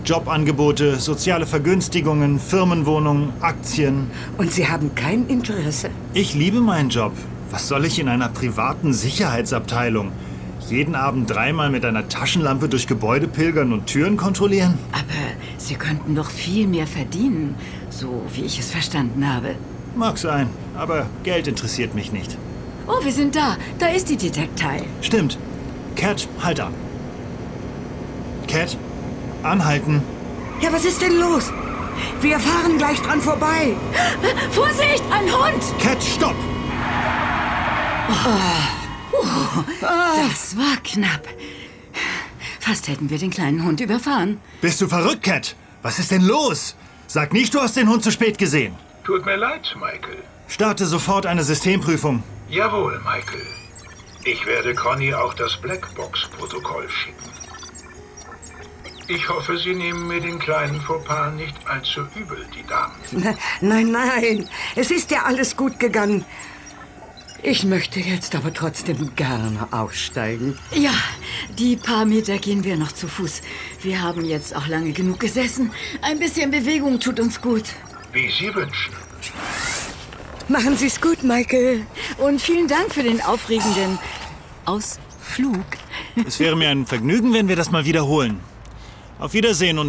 Jobangebote, soziale Vergünstigungen, Firmenwohnungen, Aktien. Und Sie haben kein Interesse? Ich liebe meinen Job. Was soll ich in einer privaten Sicherheitsabteilung? Jeden Abend 3-mal mit einer Taschenlampe durch Gebäude pilgern und Türen kontrollieren? Aber Sie könnten doch viel mehr verdienen, so wie ich es verstanden habe. Mag sein, aber Geld interessiert mich nicht. Oh, wir sind da. Da ist die Detektei. Stimmt. Cat, halt an. Cat, anhalten. Ja, was ist denn los? Wir fahren gleich dran vorbei. Vorsicht, ein Hund! Cat, stopp! Das war knapp. Fast hätten wir den kleinen Hund überfahren. Bist du verrückt, Cat? Was ist denn los? Sag nicht, du hast den Hund zu spät gesehen. Tut mir leid, Michael. Starte sofort eine Systemprüfung. Jawohl, Michael. Ich werde Conny auch das Blackbox-Protokoll schicken. Ich hoffe, Sie nehmen mir den kleinen Fauxpas nicht allzu übel, die Damen. Nein. Es ist ja alles gut gegangen. Ich möchte jetzt aber trotzdem gerne aussteigen. Ja, die paar Meter gehen wir noch zu Fuß. Wir haben jetzt auch lange genug gesessen. Ein bisschen Bewegung tut uns gut. Wie Sie wünschen. Machen Sie es gut, Michael. Und vielen Dank für den aufregenden Ausflug. Es wäre mir ein Vergnügen, wenn wir das mal wiederholen. Auf Wiedersehen und